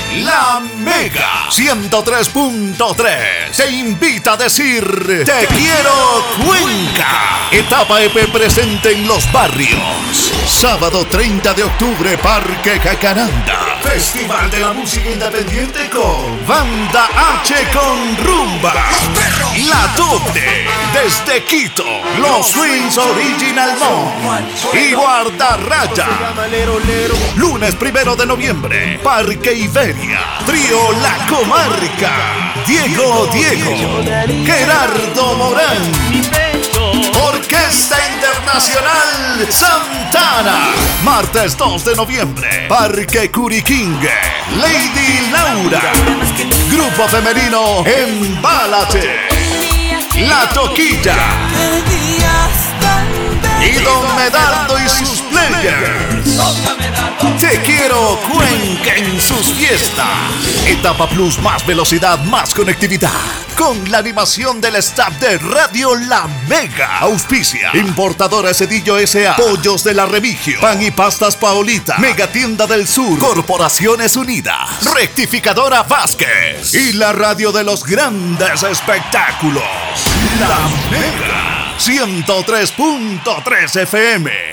La Mega 103.3 te invita a decir Te quiero Cuenca. Etapa EP presente en los barrios. Sábado 30 de octubre, Parque Jacaranda. Festival de la música independiente con Banda H con Rumba. La Doble desde Quito. Los Swings Original Mom y Guardarraya. Lunes 1 de noviembre, Parque Iberia. Trío La Comarca. Diego, Gerardo Morán. Orquesta Internacional Santana. Martes 2 de noviembre, Parque Curiquingue. Lady Laura. Grupo femenino Embálate. La Toquilla. Y Don Medardo y sus players. Te quiero Cuenca en sus fiestas. Etapa Plus, más velocidad, más conectividad. Con la animación del staff de Radio La Mega. Auspicia Importadora Cedillo S.A. Pollos de la Remigio. Pan y Pastas Paolita. Mega Tienda del Sur. Corporaciones Unidas. Rectificadora Vázquez. Y la radio de los grandes espectáculos. La Mega 103.3 FM.